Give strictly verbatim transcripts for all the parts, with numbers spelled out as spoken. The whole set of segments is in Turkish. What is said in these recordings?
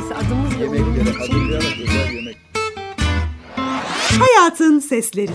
Neyse adımız da Yemeklere hazırlayarak özel yemek. Hayatın Sesleri.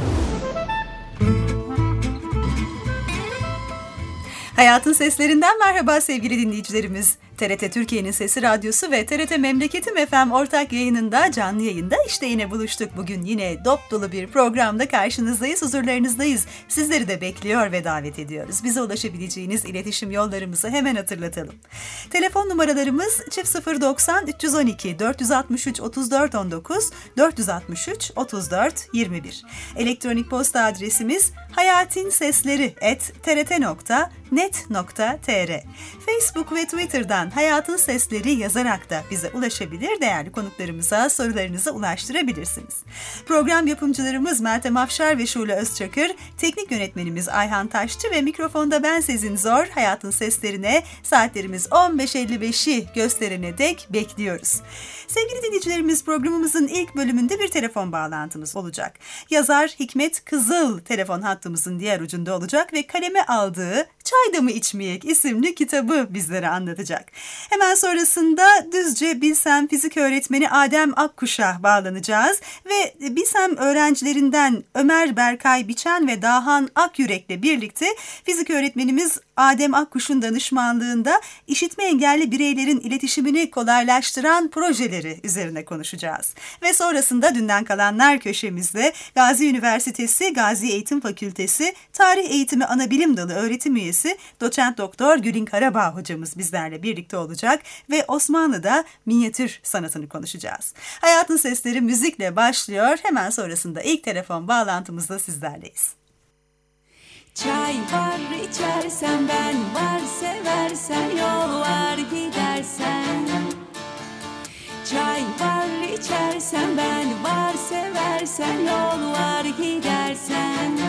Hayatın Seslerinden merhaba sevgili dinleyicilerimiz. T R T Türkiye'nin Sesi Radyosu ve T R T Memleketim F M ortak yayınında canlı yayında işte yine buluştuk. Bugün yine dop dolu bir programda karşınızdayız, huzurlarınızdayız. Sizleri de bekliyor ve davet ediyoruz. Bize ulaşabileceğiniz iletişim yollarımızı hemen hatırlatalım. Telefon numaralarımız çift sıfır doksan üç on iki dört altı üç otuz dört on dokuz dört altı üç otuz dört yirmi bir. Elektronik posta adresimiz hayatinsesleri at t r t nokta net nokta t r. Facebook ve Twitter'dan Hayatın Sesleri yazarak da bize ulaşabilir, değerli konuklarımıza sorularınızı ulaştırabilirsiniz. Program yapımcılarımız Meltem Afşar ve Şule Özçakır, teknik yönetmenimiz Ayhan Taşçı ve mikrofonda ben Sezin Zor. Hayatın Seslerine saatlerimiz on beş elli beşi gösterene dek bekliyoruz. Sevgili dinleyicilerimiz, programımızın ilk bölümünde bir telefon bağlantımız olacak. Yazar Hikmet Kızıl telefon hattımızın diğer ucunda olacak ve kaleme aldığı Çayda mı İçmeyek isimli kitabı bizlere anlatacak. Hemen sonrasında Düzce Bilsem Fizik Öğretmeni Adem Akkuş'a bağlanacağız ve Bilsem öğrencilerinden Ömer Berkay Biçen ve Dahan Akyürek'le birlikte fizik öğretmenimiz Adem Akkuş'un danışmanlığında işitme engelli bireylerin iletişimini kolaylaştıran projeleri üzerine konuşacağız. Ve sonrasında dünden kalanlar köşemizde Gazi Üniversitesi Gazi Eğitim Fakültesi Tarih Eğitimi Anabilim Dalı öğretim üyesi Doçent Doktor Gülin Karabağ hocamız bizlerle birlikte olacak ve Osmanlı'da minyatür sanatını konuşacağız. Hayatın Sesleri müzikle başlıyor. Hemen sonrasında ilk telefon bağlantımızda sizlerleyiz. Çay var içersen, ben var seversen, yol var gidersen. Çay var içersen, ben var seversen, yol var gidersen.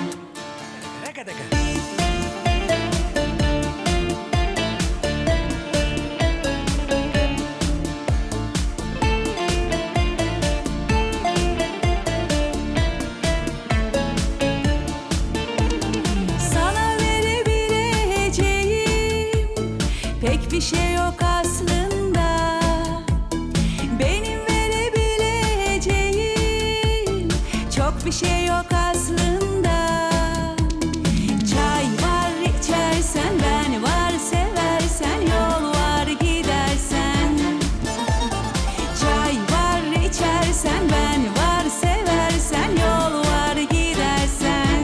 Bir şey yok aslında, benim verebileceğim çok bir şey yok aslında. Çay var içersen, ben var seversen, yol var gidersen. Çay var içersen, ben var seversen, yol var gidersen.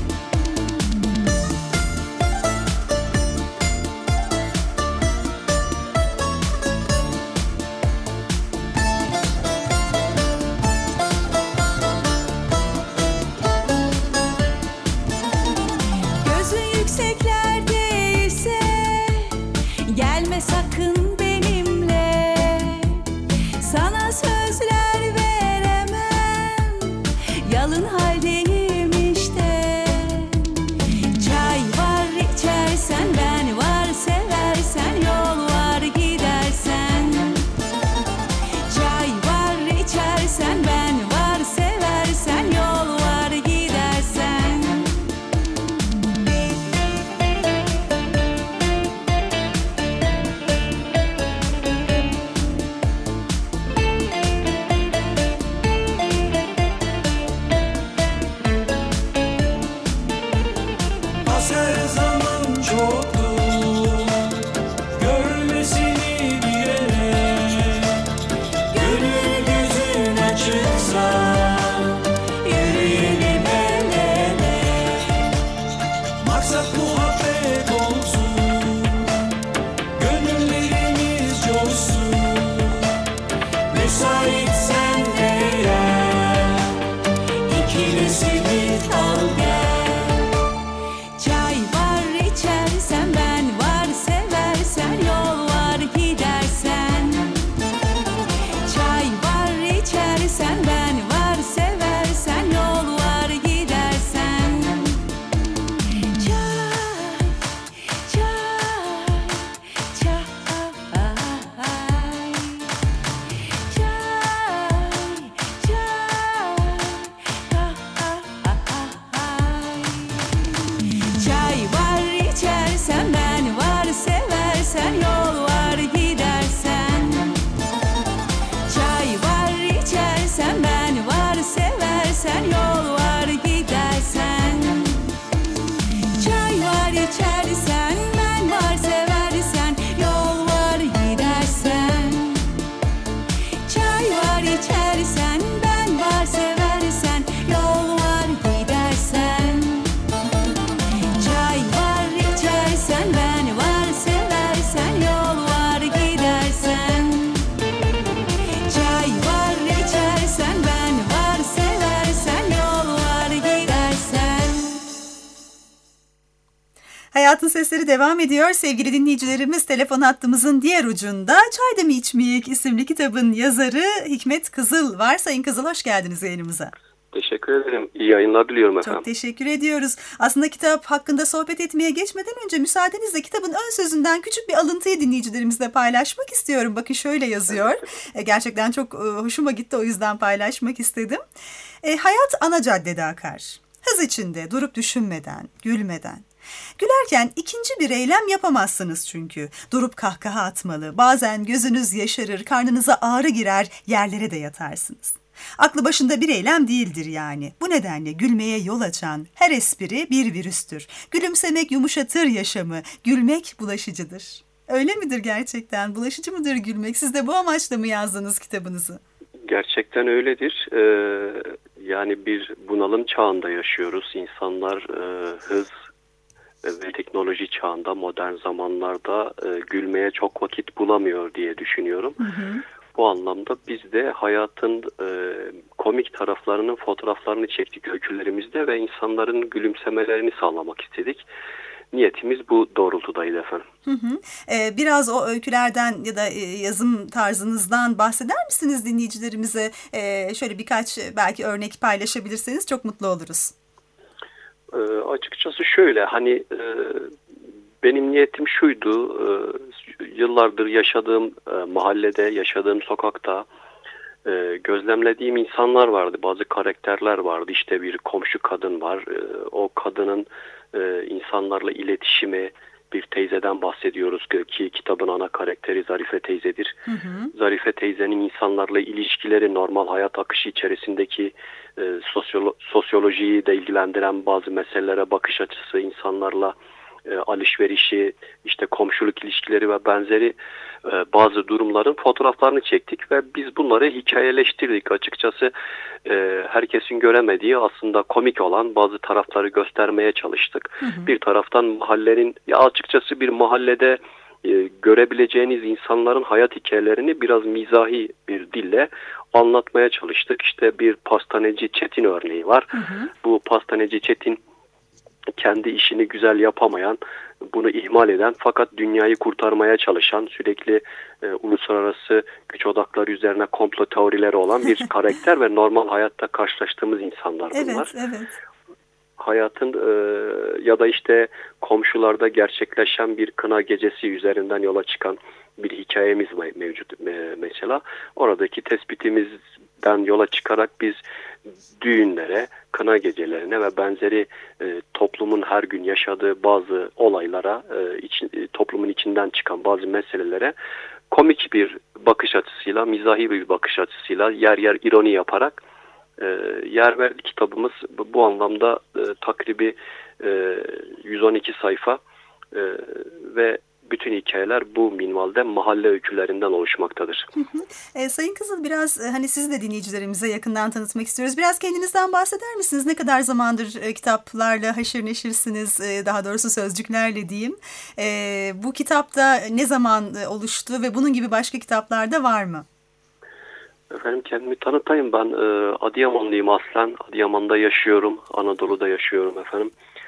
Yükseklerdeyse gelme sakın benimle, sana sözler veremem, yalın haldeyim işte. Çay var içersen, ben var seversen, yol var gidersen. Çay var içersen, ben var seversen, yol var gidersen. Hayatın Sesleri devam ediyor. Sevgili dinleyicilerimiz, telefon hattımızın diğer ucunda Çay Da Mı İçmeyek isimli kitabın yazarı Hikmet Kızıl var. Sayın Kızıl, hoş geldiniz yayınımıza. Teşekkür ederim. İyi yayınlar diliyorum efendim. Çok teşekkür ediyoruz. Aslında kitap hakkında sohbet etmeye geçmeden önce müsaadenizle kitabın ön sözünden küçük bir alıntıyı dinleyicilerimizle paylaşmak istiyorum. Bakın şöyle yazıyor. Gerçekten çok hoşuma gitti, o yüzden paylaşmak istedim. E, hayat ana caddede akar. Hız içinde, durup düşünmeden, gülmeden. Gülerken ikinci bir eylem yapamazsınız çünkü. Durup kahkaha atmalı, bazen gözünüz yaşarır, karnınıza ağrı girer, yerlere de yatarsınız. Aklı başında bir eylem değildir yani. Bu nedenle gülmeye yol açan her espri bir virüstür. Gülümsemek yumuşatır yaşamı, gülmek bulaşıcıdır. Öyle midir gerçekten? Bulaşıcı mıdır gülmek? Siz de bu amaçla mı yazdınız kitabınızı? Gerçekten öyledir. Ee, yani bir bunalım çağında yaşıyoruz. İnsanlar e, hız ve teknoloji çağında, modern zamanlarda e, gülmeye çok vakit bulamıyor diye düşünüyorum. Hı hı. Bu anlamda biz de hayatın e, komik taraflarının fotoğraflarını çektik öykülerimizde ve insanların gülümsemelerini sağlamak istedik. Niyetimiz bu doğrultudaydı efendim. Hı hı. Ee, biraz o öykülerden ya da yazım tarzınızdan bahseder misiniz dinleyicilerimize? Ee, şöyle birkaç belki örnek paylaşabilirseniz çok mutlu oluruz. Ee, açıkçası şöyle, hani e, benim niyetim şuydu, e, yıllardır yaşadığım e, mahallede, yaşadığım sokakta e, gözlemlediğim insanlar vardı, bazı karakterler vardı. İşte bir komşu kadın var, e, o kadının e, insanlarla iletişimi, bir teyzeden bahsediyoruz ki kitabın ana karakteri Zarife teyzedir. Hı hı. Zarife teyzenin insanlarla ilişkileri, normal hayat akışı içerisindeki e, sosyolo- sosyolojiyi de ilgilendiren bazı meselelere bakış açısı, insanlarla e, alışverişi, işte komşuluk ilişkileri ve benzeri e, bazı durumların fotoğraflarını çektik ve biz bunları hikayeleştirdik. Açıkçası e, herkesin göremediği, aslında komik olan bazı tarafları göstermeye çalıştık. Hı hı. Bir taraftan mahallenin, ya açıkçası bir mahallede e, görebileceğiniz insanların hayat hikayelerini biraz mizahi bir dille anlatmaya çalıştık. İşte bir pastaneci Çetin örneği var. Hı hı. Bu pastaneci Çetin kendi işini güzel yapamayan, bunu ihmal eden fakat dünyayı kurtarmaya çalışan, sürekli e, uluslararası güç odakları üzerine komplo teorileri olan bir karakter ve normal hayatta karşılaştığımız insanlar bunlar. Evet, evet. Hayatın e, ya da işte komşularda gerçekleşen bir kına gecesi üzerinden yola çıkan bir hikayemiz mevcut e, mesela. Oradaki tespitimizden yola çıkarak biz düğünlere, kına gecelerine ve benzeri e, toplumun her gün yaşadığı bazı olaylara, e, için, e, toplumun içinden çıkan bazı meselelere komik bir bakış açısıyla, mizahi bir bakış açısıyla, yer yer ironi yaparak e, yer verdik. Kitabımız bu, bu anlamda e, takribi e, yüz on iki sayfa e, ve bütün hikayeler bu minvalde mahalle öykülerinden oluşmaktadır. Hı hı. E, Sayın Kızıl, biraz e, hani sizi de dinleyicilerimize yakından tanıtmak istiyoruz. Biraz kendinizden bahseder misiniz? Ne kadar zamandır e, kitaplarla haşır neşirsiniz, e, daha doğrusu sözcüklerle diyeyim. E, bu kitapta ne zaman e, oluştu ve bunun gibi başka kitaplarda var mı? Efendim, kendimi tanıtayım. Ben e, Adıyamanlıyım aslen. Adıyaman'da yaşıyorum, Anadolu'da yaşıyorum efendim.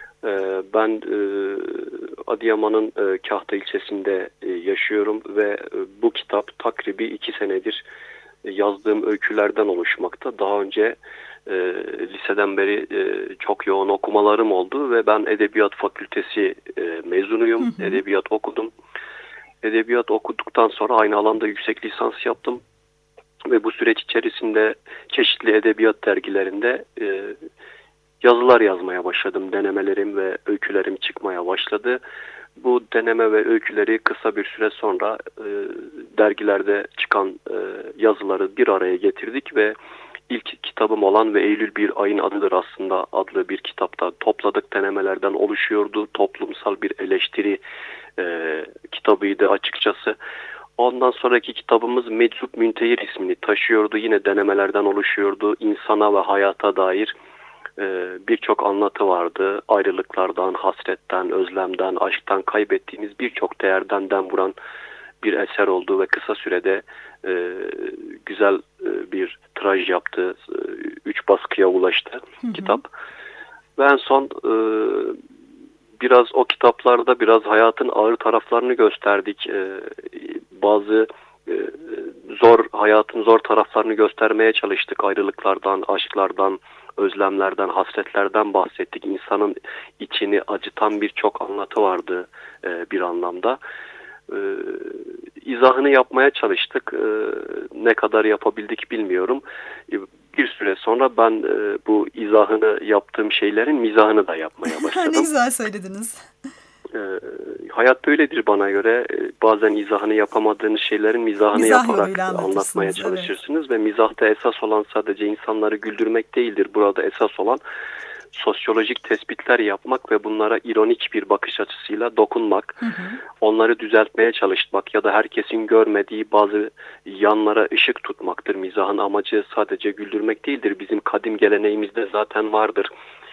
Ben e, Adıyaman'ın e, Kahta ilçesinde e, yaşıyorum ve e, bu kitap takribi iki senedir e, yazdığım öykülerden oluşmakta. Daha önce e, liseden beri e, çok yoğun okumalarım oldu ve ben Edebiyat Fakültesi e, mezunuyum. Hı hı. Edebiyat okudum. Edebiyat okuduktan sonra aynı alanda yüksek lisans yaptım ve bu süreç içerisinde çeşitli edebiyat dergilerinde e, yazılar yazmaya başladım. Denemelerim ve öykülerim çıkmaya başladı. Bu deneme ve öyküleri kısa bir süre sonra e, dergilerde çıkan e, yazıları bir araya getirdik ve ilk kitabım olan ve Eylül bir ayın adıdır aslında adlı bir kitapta topladık. Denemelerden oluşuyordu. Toplumsal bir eleştiri e, kitabıydı açıkçası. Ondan sonraki kitabımız Meczup Müntehir ismini taşıyordu. Yine denemelerden oluşuyordu. İnsana ve hayata dair birçok anlatı vardı. Ayrılıklardan, hasretten, özlemden, aşktan kaybettiğimiz birçok değerden dem vuran bir eser oldu ve kısa sürede e, güzel e, bir tiraj yaptı. E, üç baskıya ulaştı hı hı. kitap. Ve en son e, biraz o kitaplarda biraz hayatın ağır taraflarını gösterdik. E, bazı e, zor hayatın zor taraflarını göstermeye çalıştık. Ayrılıklardan, aşklardan, özlemlerden, hasretlerden bahsettik. İnsanın içini acıtan birçok anlatı vardı e, bir anlamda. E, izahını yapmaya çalıştık. E, ne kadar yapabildik bilmiyorum. E, bir süre sonra ben e, bu izahını yaptığım şeylerin mizahını da yapmaya başladım. Ne güzel söylediniz. E, hayat böyledir bana göre. E, bazen izahını yapamadığınız şeylerin mizahını Mizah yaparak anlatmaya çalışırsınız. Evet. Ve mizahta esas olan sadece insanları güldürmek değildir. Burada esas olan sosyolojik tespitler yapmak ve bunlara ironik bir bakış açısıyla dokunmak, hı hı. onları düzeltmeye çalışmak ya da herkesin görmediği bazı yanlara ışık tutmaktır. Mizahın amacı sadece güldürmek değildir. Bizim kadim geleneğimizde zaten vardır.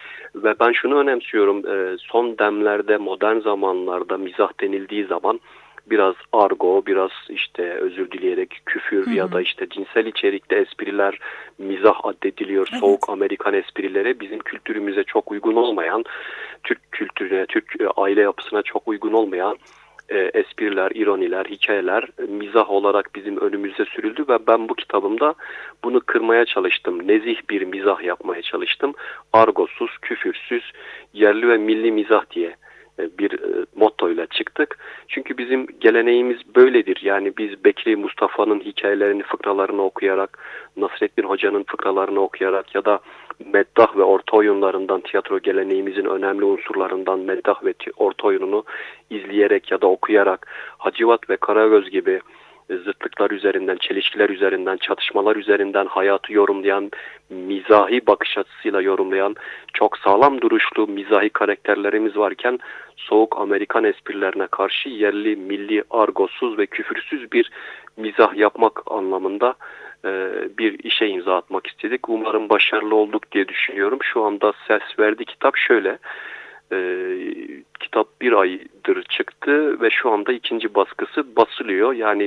Ve ben şunu önemsiyorum, son demlerde, modern zamanlarda mizah denildiği zaman biraz argo, biraz işte özür dileyerek küfür, hı hı. ya da işte cinsel içerikte espriler mizah addediliyor. Evet. Soğuk Amerikan esprileri bizim kültürümüze çok uygun olmayan, Türk kültürüne, Türk aile yapısına çok uygun olmayan e, espriler, ironiler, hikayeler mizah olarak bizim önümüze sürüldü ve ben bu kitabımda bunu kırmaya çalıştım. Nezih bir mizah yapmaya çalıştım. Argosuz, küfürsüz, yerli ve milli mizah diye bir mottoyla çıktık. Çünkü bizim geleneğimiz böyledir. Yani biz Bekri Mustafa'nın hikayelerini, fıkralarını okuyarak, Nasrettin Hoca'nın fıkralarını okuyarak ya da meddah ve orta oyunlarından, tiyatro geleneğimizin önemli unsurlarından meddah ve orta oyununu izleyerek ya da okuyarak, Hacivat ve Karagöz gibi zıtlıklar üzerinden, çelişkiler üzerinden, çatışmalar üzerinden hayatı yorumlayan, mizahi bakış açısıyla yorumlayan çok sağlam duruşlu mizahi karakterlerimiz varken soğuk Amerikan esprilerine karşı yerli, milli, argosuz ve küfürsüz bir mizah yapmak anlamında e, bir işe imza atmak istedik. Umarım başarılı olduk diye düşünüyorum. Şu anda ses verdi kitap şöyle. E, kitap bir aydır çıktı ve şu anda ikinci baskısı basılıyor. Yani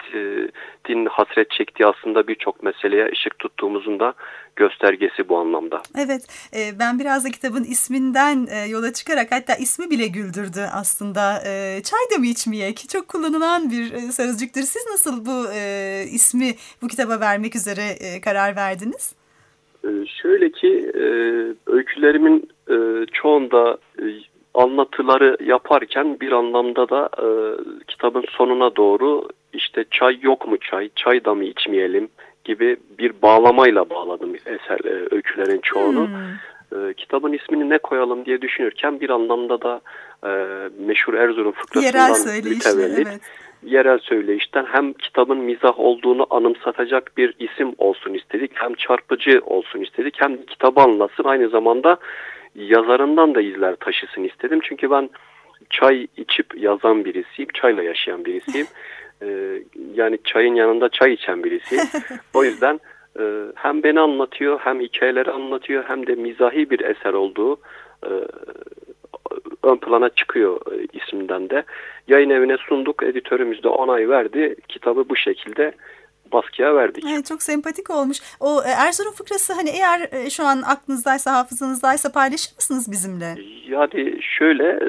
milletin hasret çektiği aslında birçok meseleye ışık tuttuğumuzun da göstergesi bu anlamda. Evet, e, ben biraz da kitabın isminden e, yola çıkarak hatta ismi bile güldürdü aslında. E, çay da mı içmeyek? Çok kullanılan bir e, sözcüktür. Siz nasıl bu e, ismi bu kitaba vermek üzere e, karar verdiniz? E, şöyle ki e, öykülerimin e, çoğunda e, anlatıları yaparken bir anlamda da e, kitabın sonuna doğru işte çay yok mu çay, çay da mı içmeyelim gibi bir bağlamayla bağladım eser e, öykülerin çoğunu. Hmm. E, kitabın ismini ne koyalım diye düşünürken bir anlamda da e, meşhur Erzurum fıkrasından mütevellit, evet. yerel söyleyişten hem kitabın mizah olduğunu anımsatacak bir isim olsun istedik, hem çarpıcı olsun istedik, hem kitabı anlatsın, aynı zamanda yazarından da izler taşısın istedim. Çünkü ben çay içip yazan birisiyim, çayla yaşayan birisiyim. Ee, yani çayın yanında çay içen birisiyim. O yüzden e, hem beni anlatıyor, hem hikayeleri anlatıyor, hem de mizahi bir eser olduğu e, ön plana çıkıyor e, isminden de. Yayın evine sunduk, editörümüz de onay verdi. Kitabı bu şekilde baskıya verdik. Evet, çok sempatik olmuş. O Erzurum fıkrası hani eğer şu an aklınızdaysa, hafızanızdaysa paylaşır mısınız bizimle? Yani şöyle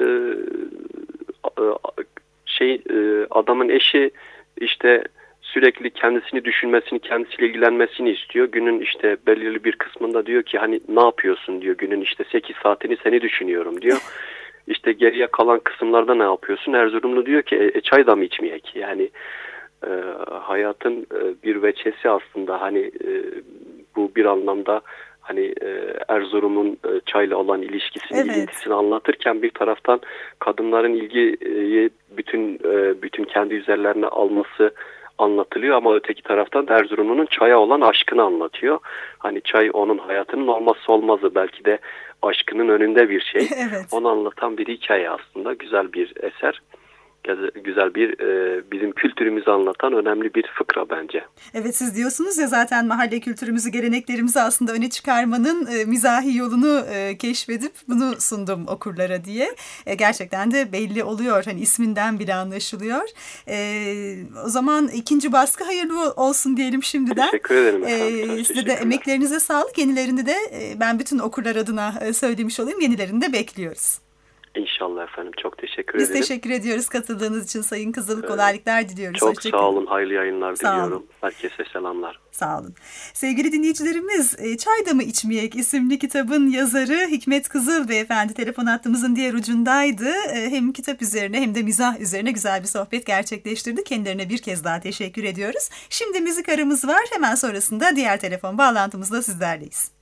şey adamın eşi işte sürekli kendisini düşünmesini, kendisiyle ilgilenmesini istiyor. Günün işte belirli bir kısmında diyor ki hani ne yapıyorsun diyor. Günün işte sekiz saatini seni düşünüyorum diyor. İşte geriye kalan kısımlarda ne yapıyorsun? Erzurumlu diyor ki e, çay da mı içmeyek? Yani e, hayatın e, bir veçesi aslında hani e, bu bir anlamda hani e, Erzurum'un e, çayla olan ilişkisini, evet. ilgintisini anlatırken bir taraftan kadınların ilgiyi bütün e, bütün kendi üzerlerine alması anlatılıyor ama öteki taraftan Erzurum'un çaya olan aşkını anlatıyor. Hani çay onun hayatının olmazsa olmazı, belki de aşkının önünde bir şey. Evet. Onu anlatan bir hikaye aslında. Güzel bir eser. Güzel bir e, bizim kültürümüzü anlatan önemli bir fıkra bence. Evet, siz diyorsunuz ya zaten mahalle kültürümüzü, geleneklerimizi aslında öne çıkarmanın e, mizahi yolunu e, keşfedip bunu sundum okurlara diye. E, gerçekten de belli oluyor. Hani isminden bile anlaşılıyor. E, o zaman ikinci baskı hayırlı olsun diyelim şimdiden. Teşekkür ederim efendim. E, size de emeklerinize sağlık. Yenilerini de e, ben bütün okurlar adına e, söylemiş olayım. Yenilerini de bekliyoruz. İnşallah efendim. Çok teşekkür Biz ederim. Biz teşekkür ediyoruz katıldığınız için Sayın Kızıl. Kolaylıklar diliyoruz. Çok Hoşçakalın. Sağ olun. Hayırlı yayınlar sağ diliyorum. Olun. Herkese selamlar. Sağ olun. Sevgili dinleyicilerimiz, Çay da mı içmeyek isimli kitabın yazarı Hikmet Kızıl Beyefendi telefon hattımızın diğer ucundaydı. Hem kitap üzerine hem de mizah üzerine güzel bir sohbet gerçekleştirdi. Kendilerine bir kez daha teşekkür ediyoruz. Şimdi müzik aramız var. Hemen sonrasında diğer telefon bağlantımızla sizlerleyiz.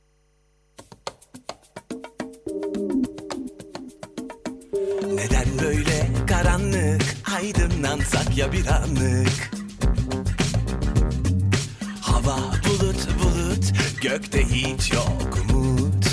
Neden böyle karanlık, aydınlansak ya bir anlık. Hava bulut bulut, gökte hiç yok umut.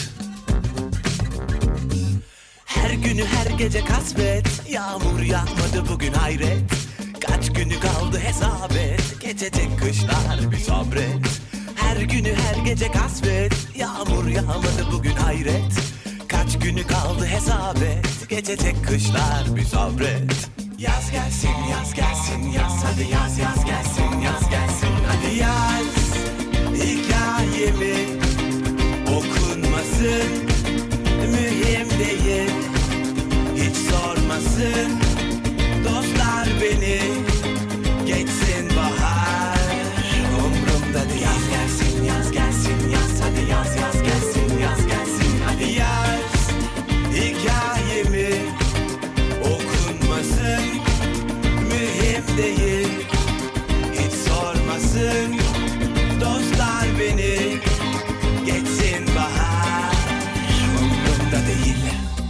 Her günü her gece kasvet, yağmur yağmadı bugün hayret. Kaç günü kaldı hesap et, geçecek kışlar bir sabret. Her günü her gece kasvet, yağmur yağmadı bugün hayret. Kaç günü kaldı hesap et, geçecek kışlar bir sabret. Yaz gelsin, yaz gelsin, yaz hadi yaz yaz gelsin, yaz gelsin hadi yaz. Hikayemi okunmasın, mühim değil, hiç sormasın. Dostlar beni, geçsin bahar, umrumda değil. Yaz gelsin, yaz gelsin, yaz hadi yaz yaz gelsin, yaz gelsin hadi yaz. Hikayemi okunmasın, mühim değil, hiç sormasın. Dostlar beni, geçsin bahar, umrumda değil.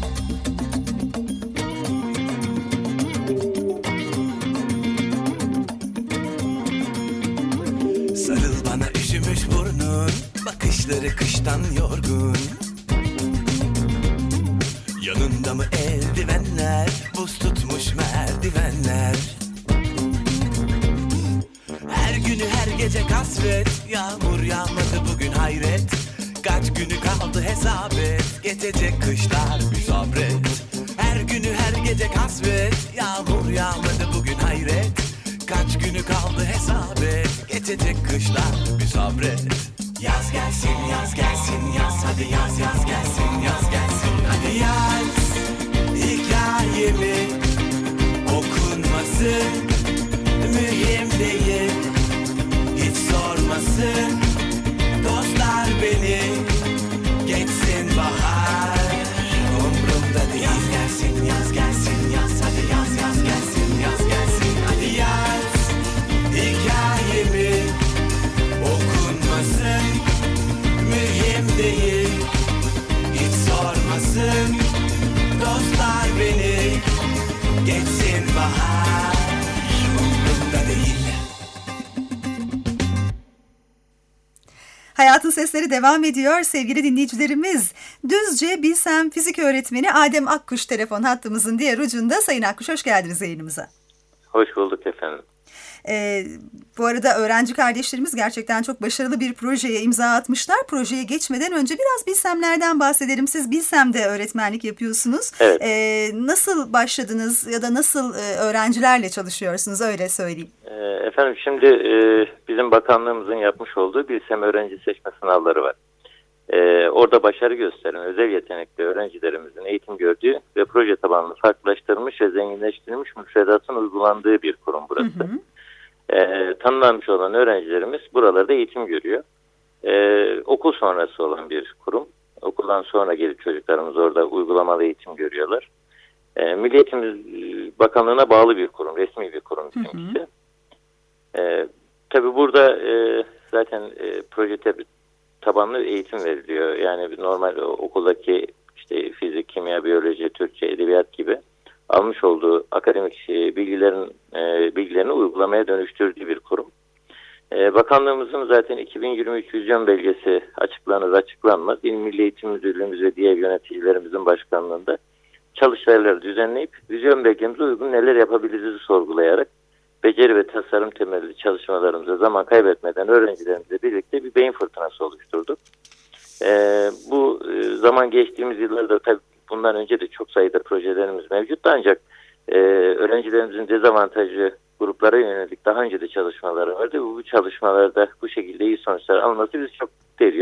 Sarıl bana üşümüş burnun, bakışları kıştan yorgun. Yanında mı eldivenler, buz tutmuş merdivenler. Her günü her gece kasvet, yağmur yağmadı bugün hayret. Kaç günü kaldı hesap et, geçecek kışlar bir sabret. Her günü her gece kasvet, yağmur yağmadı bugün hayret. Kaç günü kaldı hesap et, geçecek kışlar bir sabret. Yaz gelsin, yaz gelsin, yaz hadi yaz yaz gelsin, yaz gelsin hadi yaz. Hikayemi okunmasın, mühim değil, hiç sormasın. Dostlar beni, geçsin bahar, umrumda değil. Yaz gelsin, yaz gelsin, yaz hadi yaz yaz gelsin, yaz gelsin hadi yaz. Hikayemi okunmasın, mühim değil, hiç sormasın. Dostlar beni, geçsin bahar, umrumda değil. Hayatın Sesleri devam ediyor sevgili dinleyicilerimiz. Düzce Bilsem Fizik Öğretmeni Adem Akkuş telefon hattımızın diğer ucunda. Sayın Akkuş, hoş geldiniz yayınımıza. Hoş bulduk efendim. Ee, bu arada öğrenci kardeşlerimiz gerçekten çok başarılı bir projeye imza atmışlar. Projeye geçmeden önce biraz Bilsemlerden bahsedelim. Siz Bilsem'de öğretmenlik yapıyorsunuz. Evet. Ee, nasıl başladınız ya da nasıl e, öğrencilerle çalışıyorsunuz, öyle söyleyeyim. Ee, efendim şimdi e, bizim bakanlığımızın yapmış olduğu Bilsem öğrenci seçme sınavları var. Ee, orada başarı gösteren özel yetenekli öğrencilerimizin eğitim gördüğü ve proje tabanlı farklılaştırılmış ve zenginleştirilmiş müfredatın uygulandığı bir kurum burası. Hı hı. Ee, tanınmış olan öğrencilerimiz buralarda eğitim görüyor. Ee, okul sonrası olan bir kurum. Okuldan sonra gelip çocuklarımız orada uygulamalı eğitim görüyorlar. Ee, Milli Eğitim Bakanlığı'na bağlı bir kurum, resmi bir kurum bizimkisi. Ee, tabii burada e, zaten e, proje tabanlı eğitim veriliyor. Yani normal okuldaki işte fizik, kimya, biyoloji, Türkçe, edebiyat gibi almış olduğu akademik bilgilerin e, bilgilerini uygulamaya dönüştürdüğü bir kurum. E, bakanlığımızın zaten iki bin yirmi üç vizyon belgesi açıklanır açıklanmaz İl Milli Eğitim Müdürlüğümüz ve diğer yöneticilerimizin başkanlığında çalıştayları düzenleyip vizyon belgemize uygun neler yapabiliriz sorgulayarak beceri ve tasarım temelli çalışmalarımıza zaman kaybetmeden öğrencilerimizle birlikte bir beyin fırtınası oluşturduk. E, bu e, zaman geçtiğimiz yıllarda tabii bundan önce de çok sayıda projelerimiz mevcuttu ancak e, öğrencilerimizin dezavantajlı gruplara yönelik daha önce de çalışmaları vardı. Bu, bu çalışmalarda bu şekilde iyi sonuçlar alması bizi çok mutlu ediyor.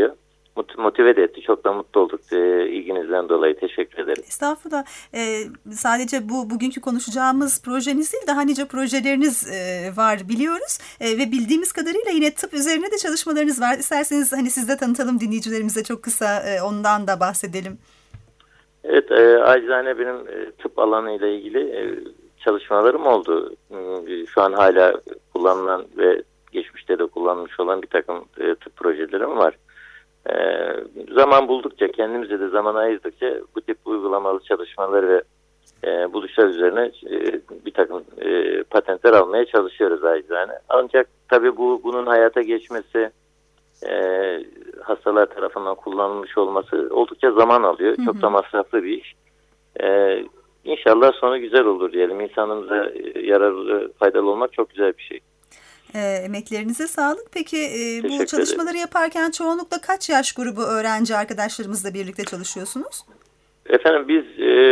motive de etti. Çok da mutlu olduk. E, ilginizden dolayı teşekkür ederim. Estağfurullah. Ee, sadece bu bugünkü konuşacağımız projeniz değil, daha nice projeleriniz e, var biliyoruz. E, ve bildiğimiz kadarıyla yine tıp üzerine de çalışmalarınız var. İsterseniz hani siz de tanıtalım dinleyicilerimize, çok kısa e, ondan da bahsedelim. Evet, e, acizane benim e, tıp alanıyla ilgili e, çalışmalarım oldu. E, şu an hala kullanılan ve geçmişte de kullanmış olan bir takım e, tıp projelerim var. E, zaman buldukça, kendimize de zaman ayırdıkça bu tip uygulamalı çalışmalar ve e, buluşlar üzerine e, bir takım e, patentler almaya çalışıyoruz acizane. Ancak tabii bu bunun hayata geçmesi, e, hastalar tarafından kullanılmış olması oldukça zaman alıyor. Hı hı. Çok da masraflı bir iş. E, İnşallah sonu güzel olur diyelim. İnsanımıza yararlı, faydalı olmak çok güzel bir şey. E, emeklerinize sağlık. Peki e, bu çalışmaları ederim. Yaparken çoğunlukla kaç yaş grubu öğrenci arkadaşlarımızla birlikte çalışıyorsunuz? Efendim biz e,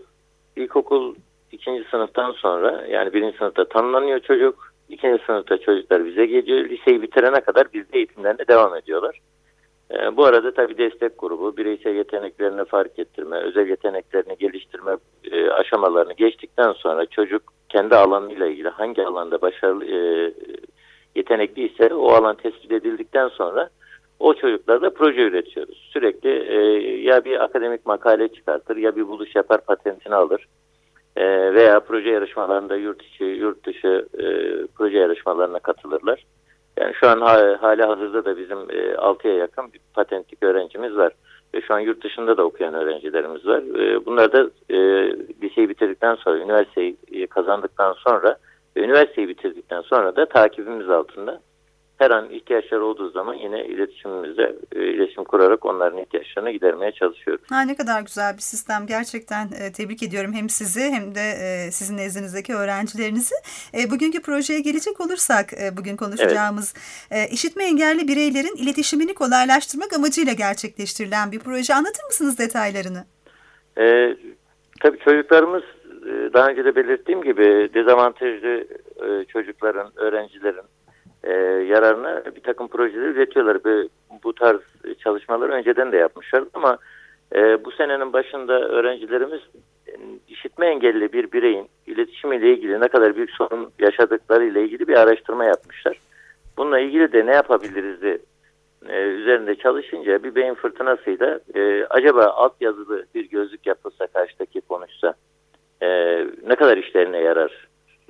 ilkokul ikinci sınıftan sonra, yani birinci sınıfta tanımlanıyor çocuk. İkinci sınıfta çocuklar bize geliyor. Liseyi bitirene kadar bizde eğitimlerine devam ediyorlar. E, bu arada tabii destek grubu, bireysel yeteneklerini fark ettirme, özel yeteneklerini geliştirme e, aşamalarını geçtikten sonra çocuk kendi alanıyla ilgili hangi alanda başarılı e, yetenekliyse o alan tespit edildikten sonra o çocuklarla proje üretiyoruz. Sürekli e, ya bir akademik makale çıkartır, ya bir buluş yapar, patentini alır e, veya proje yarışmalarında yurt içi, yurt dışı e, proje yarışmalarına katılırlar. Yani şu an ha, hali hazırda da bizim e, altıya yakın bir patentlik öğrencimiz var. Ve şu an yurt dışında da okuyan öğrencilerimiz var. E, bunlar da e, liseyi bitirdikten sonra, üniversiteyi kazandıktan sonra ve üniversiteyi bitirdikten sonra da takibimiz altında. Her an ihtiyaçları olduğu zaman yine iletişimimizde e, iletişim kurarak onların ihtiyaçlarını gidermeye çalışıyoruz. Ha, ne kadar güzel bir sistem. Gerçekten e, tebrik ediyorum hem sizi hem de e, sizin nezdinizdeki öğrencilerinizi. E, bugünkü projeye gelecek olursak e, bugün konuşacağımız evet. e, işitme engelli bireylerin iletişimini kolaylaştırmak amacıyla gerçekleştirilen bir proje. Anlatır mısınız detaylarını? E, tabii çocuklarımız e, daha önce de belirttiğim gibi dezavantajlı e, çocukların, öğrencilerin E, yararına bir takım projeler üretiyorlar. Bu, bu tarz çalışmaları önceden de yapmışlar ama e, bu senenin başında öğrencilerimiz işitme engelli bir bireyin iletişimiyle ilgili ne kadar büyük sorun yaşadıkları ile ilgili bir araştırma yapmışlar. Bununla ilgili de ne yapabiliriz de e, üzerinde çalışınca bir beyin fırtınasıyla e, acaba altyazılı bir gözlük yapılsa, karşıdaki konuşsa e, ne kadar işlerine yarar?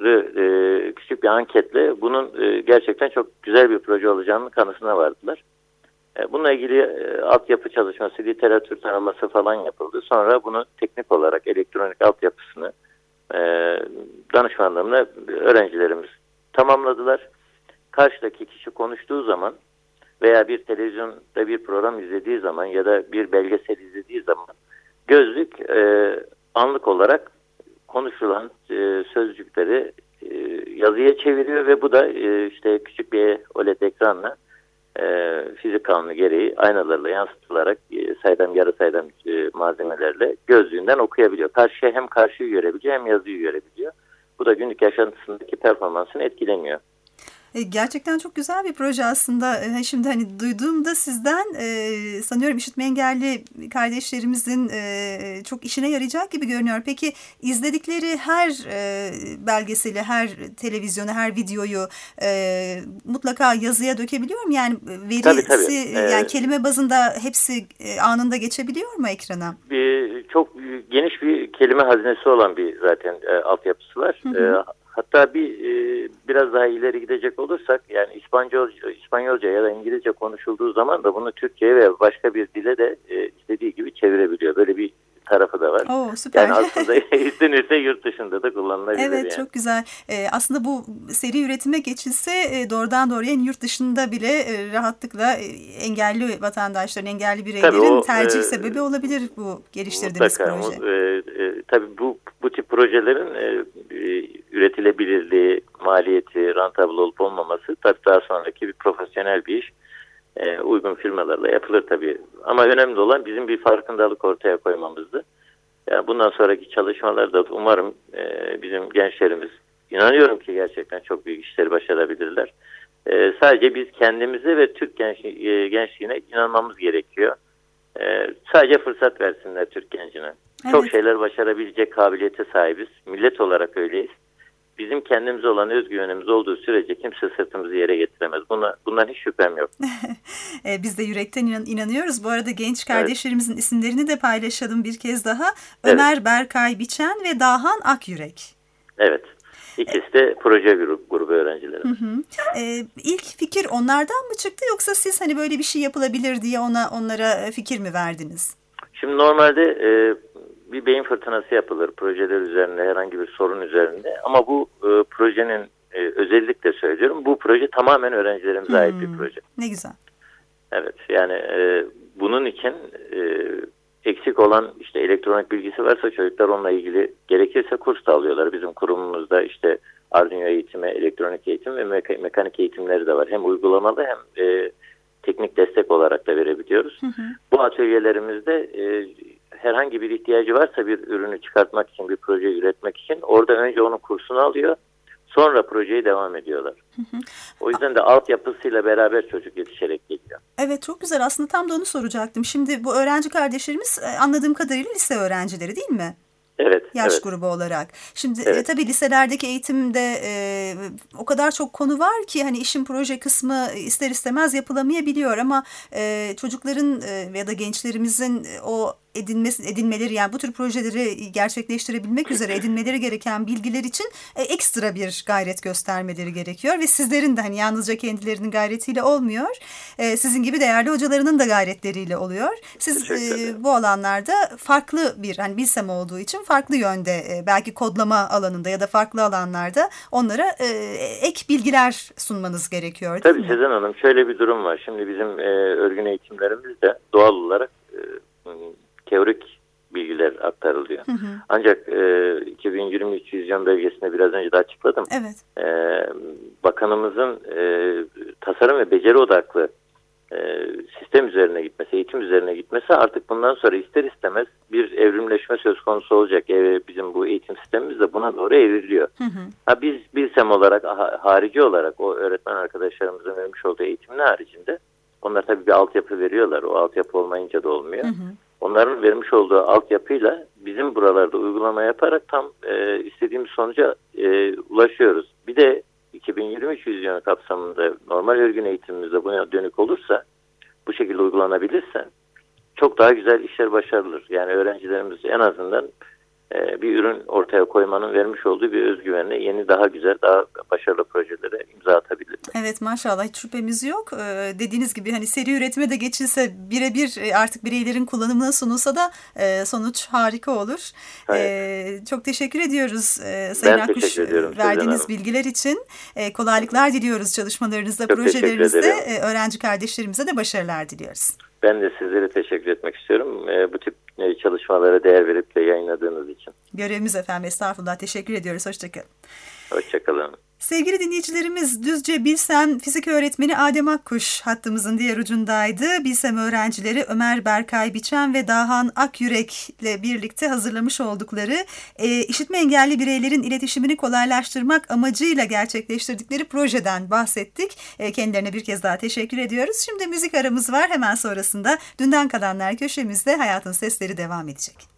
E, küçük bir anketle bunun e, gerçekten çok güzel bir proje olacağının kanısına vardılar. E, bununla ilgili e, altyapı çalışması, literatür taraması falan yapıldı. Sonra bunu teknik olarak elektronik altyapısını e, danışmanlığımla öğrencilerimiz tamamladılar. Karşıdaki kişi konuştuğu zaman veya bir televizyonda bir program izlediği zaman ya da bir belgesel izlediği zaman gözlük e, anlık olarak konuşulan e, sözcükleri e, yazıya çeviriyor ve bu da e, işte küçük bir O L E D ekranla e, fizik kanunu gereği aynalarla yansıtılarak e, saydam yarı saydam e, malzemelerle gözlüğünden okuyabiliyor. Karşıya hem karşıyı görebiliyor hem yazıyı görebiliyor. Bu da günlük yaşantısındaki performansını etkilemiyor. Gerçekten çok güzel bir proje aslında. Şimdi hani duyduğumda sizden e, sanıyorum işitme engelli kardeşlerimizin e, çok işine yarayacak gibi görünüyor. Peki izledikleri her e, belgeseli, her televizyonu, her videoyu e, mutlaka yazıya dökebiliyor mu? Yani verisi, tabii, tabii. yani ee, kelime bazında hepsi e, anında geçebiliyor mu ekrana? Bir, çok geniş bir kelime hazinesi olan bir zaten e, altyapısı var. Hı hı. E, Hatta bir e, biraz daha ileri gidecek olursak, yani İspanyolca, İspanyolca ya da İngilizce konuşulduğu zaman da bunu Türkçe'ye ve başka bir dile de e, istediği gibi çevirebiliyor. Böyle bir tarafı da var. Oo, süper. Yani aslında istenirse yurt dışında da kullanılabilir. Evet, yani. Çok güzel. Ee, aslında bu seri üretime geçilse e, doğrudan doğruya yurt dışında bile e, rahatlıkla e, engelli vatandaşların, engelli bireylerin o, tercih e, sebebi olabilir bu geliştirdiğiniz mutlaka, proje. E, e, tabii bu bu tip projelerin e, e, üretilebilirliği, maliyeti, rentable olup olmaması tabii daha sonraki bir profesyonel bir iş. E, uygun firmalarla yapılır tabii. Ama önemli olan bizim bir farkındalık ortaya koymamızdı. Yani bundan sonraki çalışmalarda umarım e, bizim gençlerimiz, inanıyorum ki gerçekten çok büyük işleri başarabilirler. E, sadece biz kendimize ve Türk genç, e, gençliğine inanmamız gerekiyor. E, sadece fırsat versinler Türk gencine. Evet. Çok şeyler başarabilecek kabiliyete sahibiz. Millet olarak öyleyiz. Bizim kendimize olan özgüvenimiz olduğu sürece kimse sırtımızı yere getiremez. Buna, bundan hiç şüphem yok. Biz de yürekten inan- inanıyoruz. Bu arada genç kardeşlerimizin evet. isimlerini de paylaşalım bir kez daha. Ömer evet. Berkay Biçen ve Dahan Akyürek. Evet. İkisi de proje grubu, grubu öğrencileri. Hı hı. Ee, ilk fikir onlardan mı çıktı yoksa siz hani böyle bir şey yapılabilir diye ona onlara fikir mi verdiniz? Şimdi normalde e, bir beyin fırtınası yapılır projeler üzerinde, herhangi bir sorun üzerinde. Ama bu e, projenin e, özellikle söylüyorum, bu proje tamamen öğrencilerimize hmm. ait bir proje. Ne güzel. Evet, yani e, bunun için e, eksik olan işte elektronik bilgisi varsa çocuklar onunla ilgili gerekirse kurs da alıyorlar. Bizim kurumumuzda işte Arduino eğitimi, elektronik eğitim ve meka- mekanik eğitimleri de var. Hem uygulamalı hem e, teknik destek olarak da verebiliyoruz. Hı hı. Bu atölyelerimizde e, herhangi bir ihtiyacı varsa bir ürünü çıkartmak için, bir proje üretmek için orada önce onun kursunu alıyor, sonra projeyi devam ediyorlar. Hı hı. O yüzden de altyapısıyla beraber çocuk yetişerek geliyor. Evet, çok güzel. Aslında tam da onu soracaktım. Şimdi bu öğrenci kardeşlerimiz anladığım kadarıyla lise öğrencileri değil mi? Evet. Yaş evet. grubu olarak. Şimdi evet. e, tabii liselerdeki eğitimde e, o kadar çok konu var ki hani işin proje kısmı ister istemez yapılamayabiliyor ama e, çocukların e, ya da gençlerimizin o edinmesi, edinmeleri yani bu tür projeleri gerçekleştirebilmek üzere edinmeleri gereken bilgiler için e, ekstra bir gayret göstermeleri gerekiyor ve sizlerin de hani yalnızca kendilerinin gayretiyle olmuyor. E, sizin gibi değerli hocalarının da gayretleriyle oluyor. Siz e, bu alanlarda farklı bir hani bilsem olduğu için farklı yönde e, belki kodlama alanında ya da farklı alanlarda onlara e, ek bilgiler sunmanız gerekiyor. Tabii mi? Sezen Hanım, şöyle bir durum var. Şimdi bizim e, örgün eğitimlerimizde doğal olarak e, teorik bilgiler aktarılıyor. Hı hı. Ancak e, iki bin yirmi üç vizyon belgesinde biraz önce de açıkladım. Evet. E, bakanımızın e, tasarım ve beceri odaklı e, sistem üzerine gitmesi, eğitim üzerine gitmesi artık bundan sonra ister istemez bir evrimleşme söz konusu olacak. E, bizim bu eğitim sistemimiz de buna doğru evriliyor. Hı hı. Ha, biz bilsem olarak, ha, harici olarak o öğretmen arkadaşlarımızın vermiş olduğu eğitimin haricinde onlar tabii bir altyapı veriyorlar. O altyapı olmayınca da olmuyor. Hı hı. Onların vermiş olduğu altyapıyla bizim buralarda uygulama yaparak tam e, istediğimiz sonuca e, ulaşıyoruz. Bir de iki bin yirmi üç vizyonu kapsamında normal örgün eğitimimizde buna dönük olursa, bu şekilde uygulanabilirse çok daha güzel işler başarılır. Yani öğrencilerimiz en azından e, bir ürün ortaya koymanın vermiş olduğu bir özgüvenle yeni, daha güzel, daha başarılı projelere imza atabilir. Evet, maşallah, hiç şüphemiz yok. Ee, dediğiniz gibi hani seri üretime de geçilse, birebir artık bireylerin kullanımına sunulsa da e, sonuç harika olur. Evet. Ee, çok teşekkür ediyoruz e, Sayın ben Akkuş ediyorum, verdiğiniz bilgiler için. E, kolaylıklar diliyoruz çalışmalarınızda, çok projelerinizde. E, öğrenci kardeşlerimize de başarılar diliyoruz. Ben de sizlere teşekkür etmek istiyorum. E, bu tip e, çalışmalara değer verip de yayınladığınız için. Görevimiz efendim. Estağfurullah. Teşekkür ediyoruz. Hoşçakalın. Hoşçakalın. Sevgili dinleyicilerimiz, Düzce Bilsem Fizik Öğretmeni Adem Akkuş hattımızın diğer ucundaydı. Bilsem öğrencileri Ömer Berkay Biçen ve Dahan Akyürek ile birlikte hazırlamış oldukları e, işitme engelli bireylerin iletişimini kolaylaştırmak amacıyla gerçekleştirdikleri projeden bahsettik. E, kendilerine bir kez daha teşekkür ediyoruz. Şimdi müzik aramız var. Hemen sonrasında Dünden Kalanlar köşemizde Hayatın Sesleri devam edecek.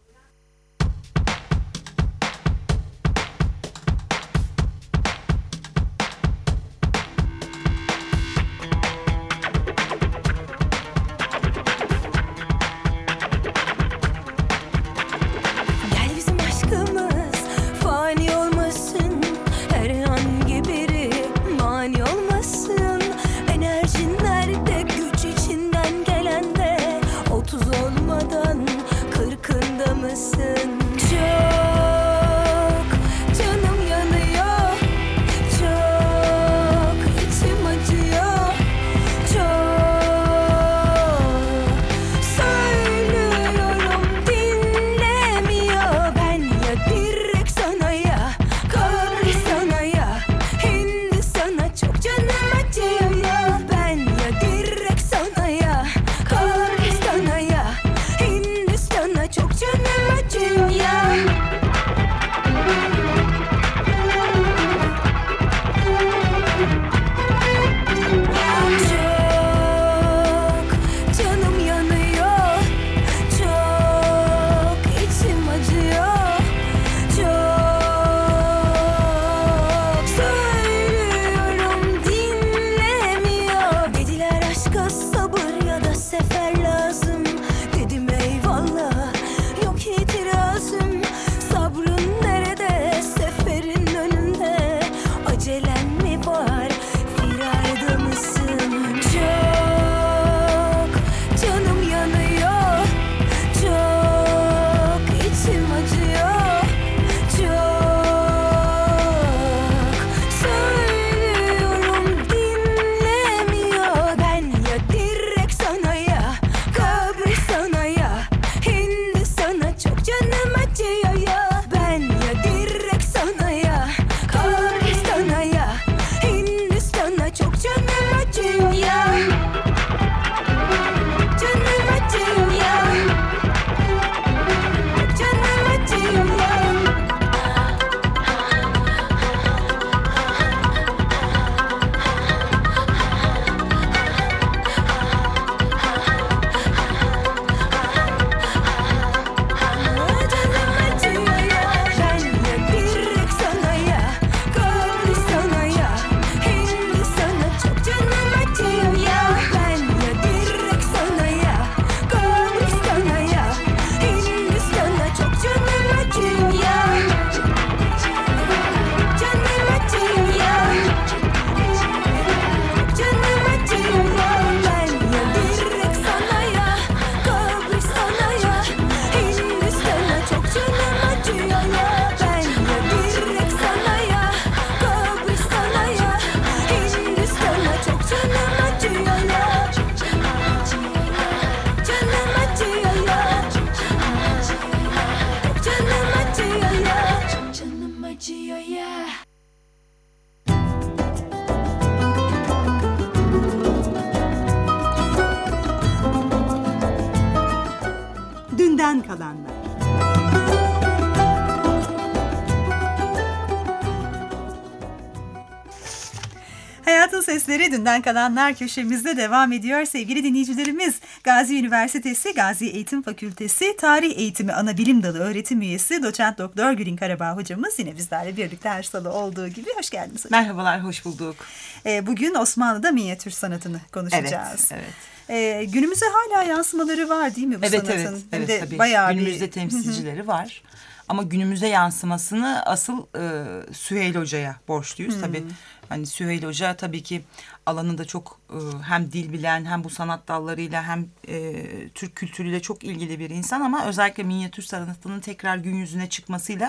Çok canım acıyor ya. kalanlar. Hayatın Sesleri Dünden Kalanlar köşemizde devam ediyor sevgili dinleyicilerimiz. Gazi Üniversitesi Gazi Eğitim Fakültesi Tarih Eğitimi Anabilim Dalı öğretim üyesi Doçent Doktor Gülin Karabağ hocamız yine bizlerle birlikte her salı olduğu gibi. Hoş geldiniz hocam. Merhabalar, hoş bulduk. Ee, bugün Osmanlı'da minyatür sanatını konuşacağız. Evet, evet. Ee, günümüze hala yansımaları var değil mi bu evet, sanatın? Evet, Hem evet, de tabii. Bayağı günümüzde bir... temsilcileri var. Ama günümüze yansımasını asıl e, Süheyl Hoca'ya borçluyuz. Hmm. Tabii hani Süheyl Hoca tabii ki alanında çok e, hem dil bilen hem bu sanat dallarıyla hem e, Türk kültürüyle çok ilgili bir insan ama özellikle minyatür sanatının tekrar gün yüzüne çıkmasıyla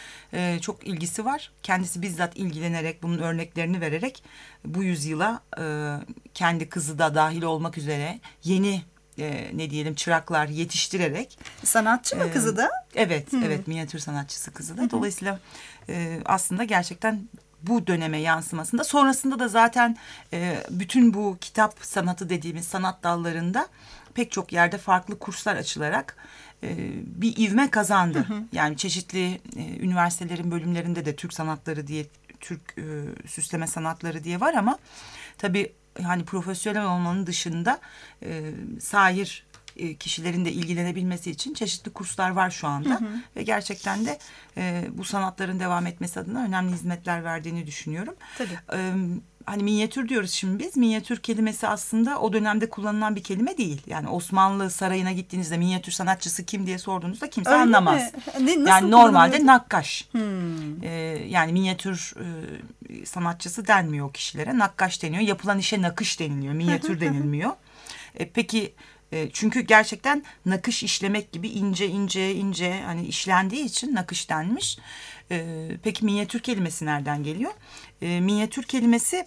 e, çok ilgisi var. Kendisi bizzat ilgilenerek bunun örneklerini vererek bu yüzyıla e, kendi kızı da dahil olmak üzere yeni E, ne diyelim çıraklar yetiştirerek. Sanatçı mı e, kızı da? Evet, hmm. evet minyatür sanatçısı kızı da. Hmm. Dolayısıyla e, aslında gerçekten bu döneme yansımasında sonrasında da zaten e, bütün bu kitap sanatı dediğimiz sanat dallarında pek çok yerde farklı kurslar açılarak e, bir ivme kazandı. Hmm. Yani çeşitli e, üniversitelerin bölümlerinde de Türk sanatları diye, Türk e, süsleme sanatları diye var ama tabii hani profesyonel olmanın dışında e, sair e, kişilerin de ilgilenebilmesi için çeşitli kurslar var şu anda. Hı hı. Ve gerçekten de e, bu sanatların devam etmesi adına önemli hizmetler verdiğini düşünüyorum. Tabii. E, hani minyatür diyoruz şimdi biz. Minyatür kelimesi aslında o dönemde kullanılan bir kelime değil. Yani Osmanlı sarayına gittiğinizde minyatür sanatçısı kim diye sorduğunuzda kimse Öyle anlamaz. Ne, yani normalde nakkaş. Hmm. E, yani minyatür e, sanatçısı denmiyor o kişilere. Nakkaş deniyor. Yapılan işe nakış deniliyor. Minyatür denilmiyor. E, peki e, çünkü gerçekten nakış işlemek gibi ince ince ince hani işlendiği için nakış denmiş. E, peki minyatür kelimesi nereden geliyor? E, minyatür kelimesi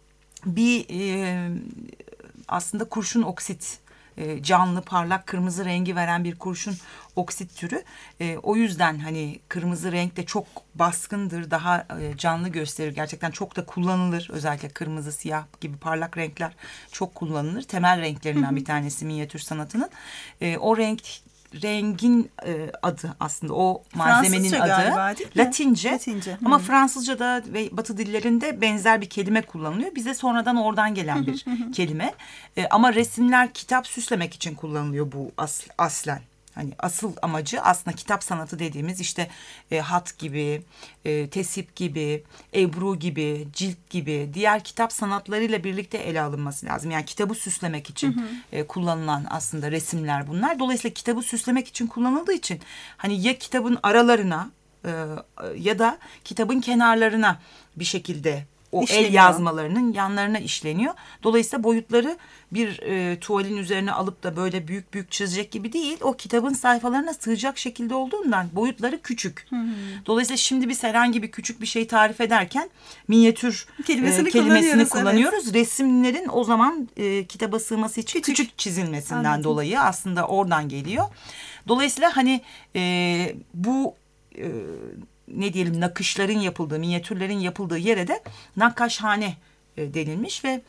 bir e, aslında kurşun oksit. E, canlı parlak kırmızı rengi veren bir kurşun oksit türü. E, o yüzden hani kırmızı renk de çok baskındır, daha e, canlı gösterir. Gerçekten çok da kullanılır. Özellikle kırmızı, siyah gibi parlak renkler çok kullanılır. Temel renklerinden hı hı. bir tanesi minyatür sanatının. E, o renk rengin e, adı aslında o malzemenin Fransızca adı galiba, Latince, Latince. ama Fransızca'da ve Batı dillerinde benzer bir kelime kullanılıyor. Bize sonradan oradan gelen bir kelime. E, ama resimler kitap süslemek için kullanılıyor bu as, aslen. Hani asıl amacı aslında kitap sanatı dediğimiz işte e, hat gibi, e, tesip gibi, ebru gibi, cilt gibi diğer kitap sanatlarıyla birlikte ele alınması lazım. Yani kitabı süslemek için hı hı. E, kullanılan aslında resimler bunlar. Dolayısıyla kitabı süslemek için kullanıldığı için hani ya kitabın aralarına e, ya da kitabın kenarlarına bir şekilde o İşleniyor. El yazmalarının yanlarına işleniyor. Dolayısıyla boyutları bir e, tuvalin üzerine alıp da böyle büyük büyük çizecek gibi değil. O kitabın sayfalarına sığacak şekilde olduğundan boyutları küçük. Hı hı. Dolayısıyla şimdi biz herhangi bir küçük bir şey tarif ederken minyatür kelimesini, e, kelimesini kullanıyoruz. kullanıyoruz. Evet. Resimlerin o zaman e, kitaba sığması için küçük, küçük çizilmesinden Anladım. dolayı aslında oradan geliyor. Dolayısıyla hani e, bu... E, ne diyelim nakışların yapıldığı, minyatürlerin yapıldığı yere de nakkaşhane e, denilmiş ve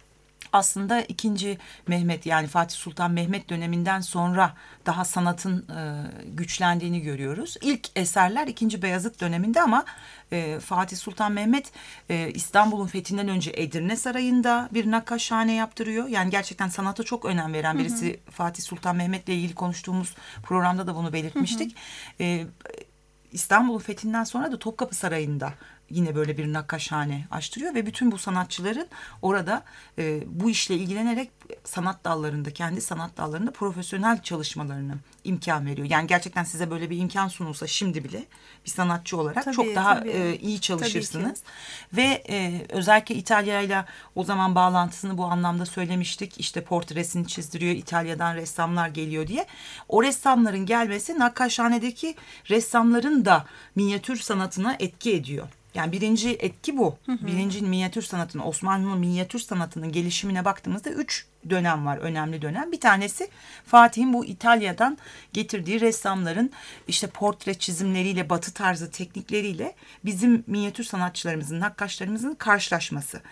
aslında ikinci Mehmet yani Fatih Sultan Mehmet döneminden sonra daha sanatın e, güçlendiğini görüyoruz. İlk eserler ikinci Beyazıt döneminde ama e, Fatih Sultan Mehmet e, İstanbul'un fethinden önce Edirne Sarayı'nda bir nakkaşhane yaptırıyor. Yani gerçekten sanata çok önem veren birisi. Hı hı. Fatih Sultan Mehmet'le ilgili konuştuğumuz programda da bunu belirtmiştik. Hı hı. E, İstanbul'un fethinden sonra da Topkapı Sarayı'nda yine böyle bir nakkaşhane açtırıyor ve bütün bu sanatçıların orada e, bu işle ilgilenerek sanat dallarında, kendi sanat dallarında profesyonel çalışmalarını imkan veriyor. Yani gerçekten size böyle bir imkan sunulsa şimdi bile bir sanatçı olarak tabii, çok daha e, iyi çalışırsınız. Ve e, özellikle İtalya ile o zaman bağlantısını bu anlamda söylemiştik. İşte portresini çizdiriyor, İtalya'dan ressamlar geliyor diye. O ressamların gelmesi nakkaşhanedeki ressamların da minyatür sanatına etki ediyor. Yani birinci etki bu. Hı hı. Birinci minyatür sanatının, Osmanlı minyatür sanatının gelişimine baktığımızda üç dönem var, önemli dönem. Bir tanesi Fatih'in bu İtalya'dan getirdiği ressamların işte portre çizimleriyle, batı tarzı teknikleriyle bizim minyatür sanatçılarımızın, nakkaşlarımızın karşılaşması.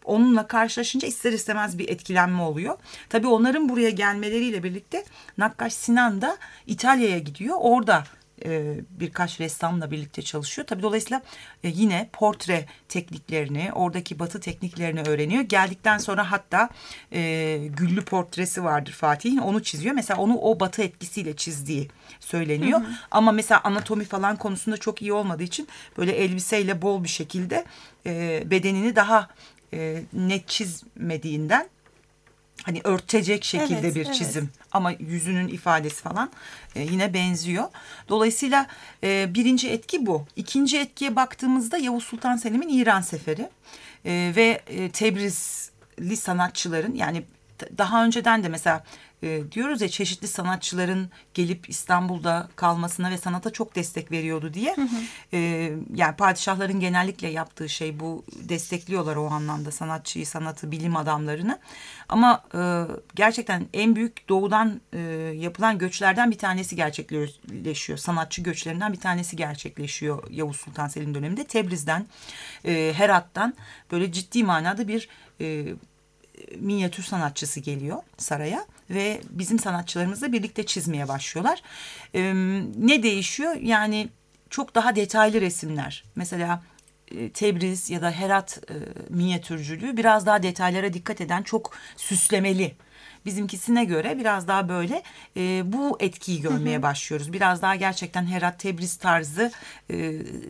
onunla karşılaşınca ister istemez bir etkilenme oluyor. Tabii onların buraya gelmeleriyle birlikte Nakkaş Sinan da İtalya'ya gidiyor. Orada e, birkaç ressamla birlikte çalışıyor. Tabii dolayısıyla e, yine portre tekniklerini, oradaki batı tekniklerini öğreniyor. Geldikten sonra hatta e, güllü portresi vardır Fatih'in, onu çiziyor. Mesela onu o batı etkisiyle çizdiği söyleniyor. Hı hı. Ama mesela anatomi falan konusunda çok iyi olmadığı için böyle elbiseyle bol bir şekilde e, bedenini daha e, net çizmediğinden hani örtecek şekilde evet, bir çizim evet. Ama yüzünün ifadesi falan e, yine benziyor. Dolayısıyla e, birinci etki bu. İkinci etkiye baktığımızda Yavuz Sultan Selim'in İran seferi e, ve e, Tebrizli sanatçıların, yani daha önceden de mesela e, diyoruz ya çeşitli sanatçıların gelip İstanbul'da kalmasına ve sanata çok destek veriyordu diye. Hı hı. E, yani padişahların genellikle yaptığı şey bu, destekliyorlar o anlamda sanatçıyı, sanatı, bilim adamlarını. Ama e, gerçekten en büyük doğudan e, yapılan göçlerden bir tanesi gerçekleşiyor. Sanatçı göçlerinden bir tanesi gerçekleşiyor Yavuz Sultan Selim döneminde. Tebriz'den, e, Herat'tan böyle ciddi manada bir e, minyatür sanatçısı geliyor saraya ve bizim sanatçılarımızla birlikte çizmeye başlıyorlar. Ee, ne değişiyor? Yani çok daha detaylı resimler. Mesela e, Tebriz ya da Herat e, minyatürcülüğü biraz daha detaylara dikkat eden, çok süslemeli. Bizimkisine göre biraz daha böyle e, bu etkiyi görmeye hı hı. başlıyoruz. Biraz daha gerçekten Herat, Tebriz tarzı e,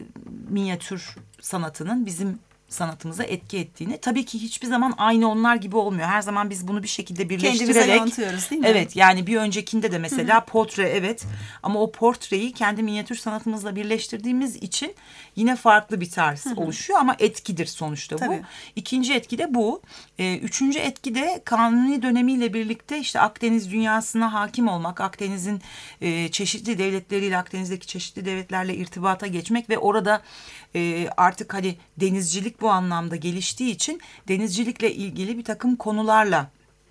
minyatür sanatının bizim sanatımıza etki ettiğini. Tabii ki hiçbir zaman aynı onlar gibi olmuyor. Her zaman biz bunu bir şekilde birleştirerek. Kendimize yontuyoruz değil mi? Evet, yani bir öncekinde de mesela Hı-hı. portre evet. Ama o portreyi kendi minyatür sanatımızla birleştirdiğimiz için yine farklı bir tarz Hı-hı. oluşuyor ama etkidir sonuçta Tabii. bu. İkinci etki de bu. Ee, üçüncü etki de Kanuni dönemiyle birlikte işte Akdeniz dünyasına hakim olmak, Akdeniz'in e, çeşitli devletleriyle, Akdeniz'deki çeşitli devletlerle irtibata geçmek ve orada e, artık hani denizcilik bu anlamda geliştiği için denizcilikle ilgili bir takım konularla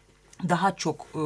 daha çok e,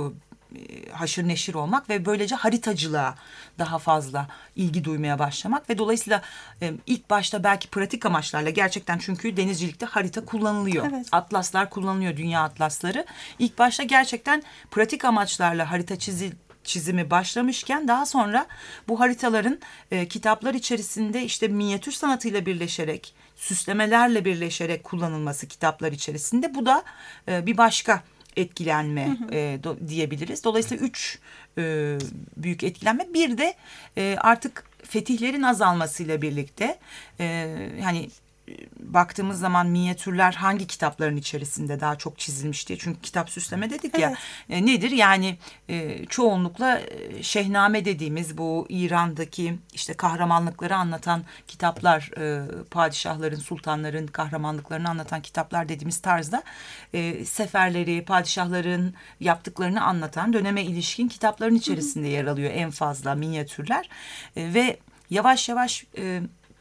haşır neşir olmak ve böylece haritacılığa daha fazla ilgi duymaya başlamak ve dolayısıyla e, ilk başta belki pratik amaçlarla, gerçekten çünkü denizcilikte harita kullanılıyor. Evet. Atlaslar kullanılıyor, dünya atlasları. İlk başta gerçekten pratik amaçlarla harita çizi çizimi başlamışken daha sonra bu haritaların e, kitaplar içerisinde işte minyatür sanatıyla birleşerek, süslemelerle birleşerek kullanılması kitaplar içerisinde, bu da e, bir başka etkilenme hı hı. E, do, diyebiliriz. Dolayısıyla üç e, büyük etkilenme. Bir de e, artık fetihlerin azalmasıyla birlikte e, hani baktığımız zaman minyatürler hangi kitapların içerisinde daha çok çizilmiş diye. Çünkü kitap süsleme dedik evet. ya. E, nedir? Yani e, çoğunlukla e, Şehname dediğimiz bu İran'daki işte kahramanlıkları anlatan kitaplar, e, padişahların, sultanların kahramanlıklarını anlatan kitaplar dediğimiz tarzda e, seferleri, padişahların yaptıklarını anlatan döneme ilişkin kitapların içerisinde hı hı. yer alıyor en fazla minyatürler. E, ve yavaş yavaş e,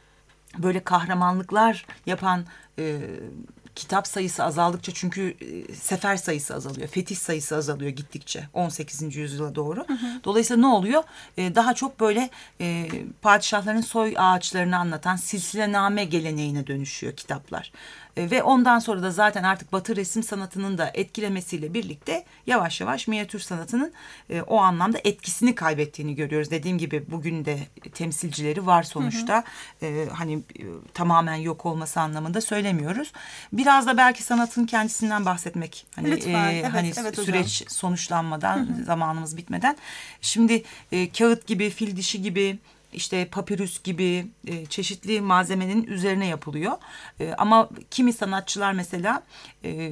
böyle kahramanlıklar yapan e, kitap sayısı azaldıkça, çünkü e, sefer sayısı azalıyor, fetih sayısı azalıyor gittikçe on sekizinci yüzyıla doğru. Hı hı. Dolayısıyla ne oluyor? E, daha çok böyle e, padişahların soy ağaçlarını anlatan silsilename geleneğine dönüşüyor kitaplar. E, ve ondan sonra da zaten artık Batı resim sanatının da etkilemesiyle birlikte yavaş yavaş minyatür sanatının e, o anlamda etkisini kaybettiğini görüyoruz. Dediğim gibi bugün de temsilcileri var sonuçta. Hı hı. E, hani e, tamamen yok olması anlamında söylemiyoruz. Biraz da belki sanatın kendisinden bahsetmek. Hani Lütfen, e, evet, hani evet, süreç hocam. sonuçlanmadan, hı hı. zamanımız bitmeden. Şimdi e, kağıt gibi, fil dişi gibi, İşte papirüs gibi e, çeşitli malzemenin üzerine yapılıyor. E, ama kimi sanatçılar mesela e,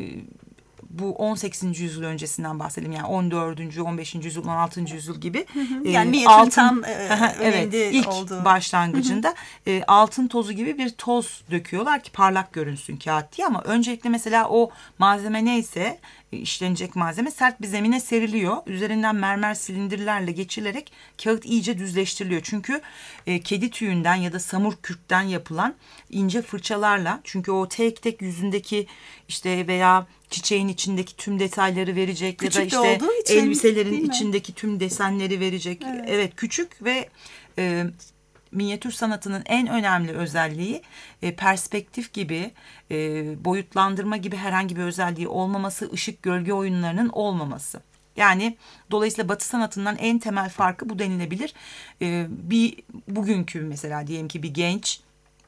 bu on sekizinci yüzyıl öncesinden bahsedelim. Yani on dördüncü, on beşinci yüzyıl, on altıncı yüzyıl gibi. Hı hı. Yani minyatürün tam e, evet, ilk olduğu. başlangıcında hı hı. E, altın tozu gibi bir toz döküyorlar ki parlak görünsün kağıt diye. Ama öncelikle mesela o malzeme neyse, işlenecek malzeme sert bir zemine seriliyor. Üzerinden mermer silindirlerle geçilerek kağıt iyice düzleştiriliyor. Çünkü e, kedi tüyünden ya da samur kürkten yapılan ince fırçalarla, çünkü o tek tek yüzündeki işte veya çiçeğin içindeki tüm detayları verecek küçük ya da işte için, elbiselerin içindeki tüm desenleri verecek. Evet, evet küçük ve e, minyatür sanatının en önemli özelliği e, perspektif gibi, e, boyutlandırma gibi herhangi bir özelliği olmaması, ışık gölge oyunlarının olmaması. Yani dolayısıyla Batı sanatından en temel farkı bu denilebilir. E, bir bugünkü mesela diyelim ki bir genç